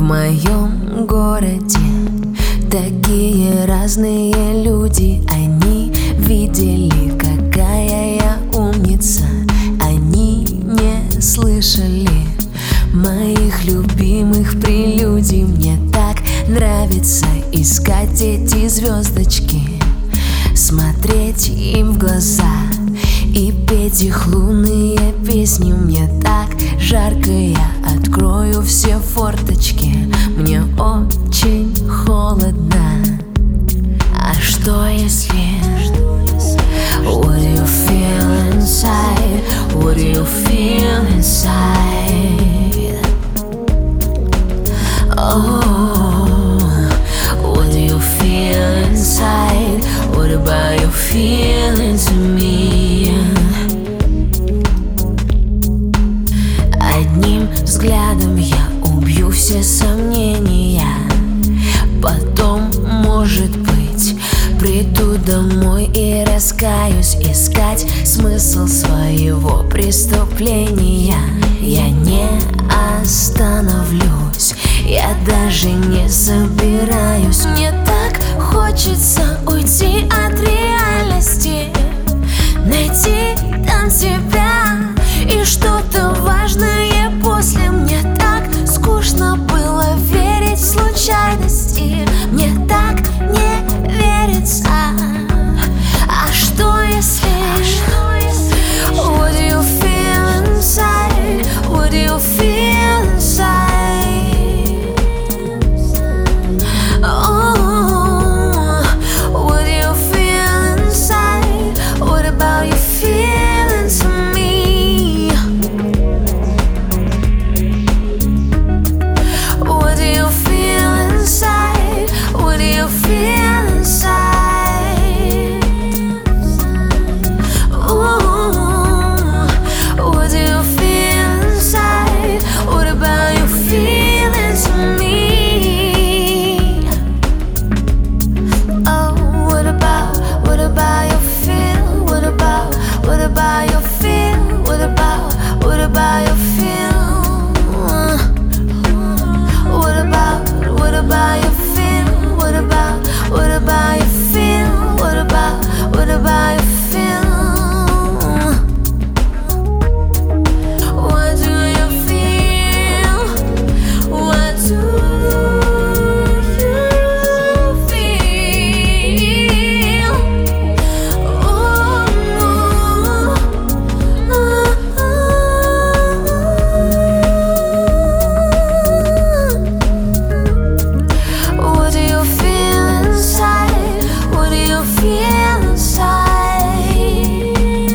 моем городе такие разные люди. Они видели, какая я умница. Они не слышали моих любимых прелюдий. Мне так нравится искать эти звездочки, смотреть им в глаза и петь их лунные песни. Мне так жарко, я открою все форточки. Мне очень холодно. А что если? What do you feel inside? What do you feel inside? Oh, what do you feel inside? What about your feelings to me? Одним взглядом я убью все сомнения. Потом, может быть, приду домой и раскаюсь, искать смысл своего преступления. Я не остановлюсь, я даже не собираюсь. Мне так хочется уйти от реальности, найти там тебя и что-то важное после. Мне так скучно было верить в случайности. Мне так не верится. А что если? What do you feel inside? What do you feel inside? Oh, what do you feel inside? What about your feelings for me? What do you feel inside? What do you feel inside? Ooh, what do you feel inside? What about your feelings for me? Oh, what about your feel? What about your feel? What about your feel? What about your feel? What about your feel? What about your feel? What do you feel? What do you feel? What do you feel inside? What do you feel inside?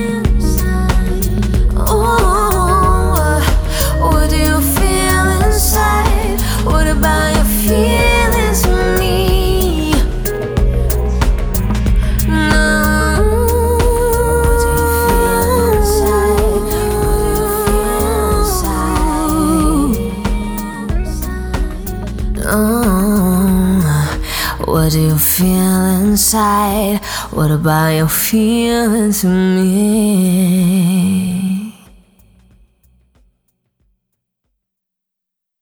Oh, what do you feel inside? What about your feelings for me? No. What do you feel inside? What do you feel inside? What about your feelings for me?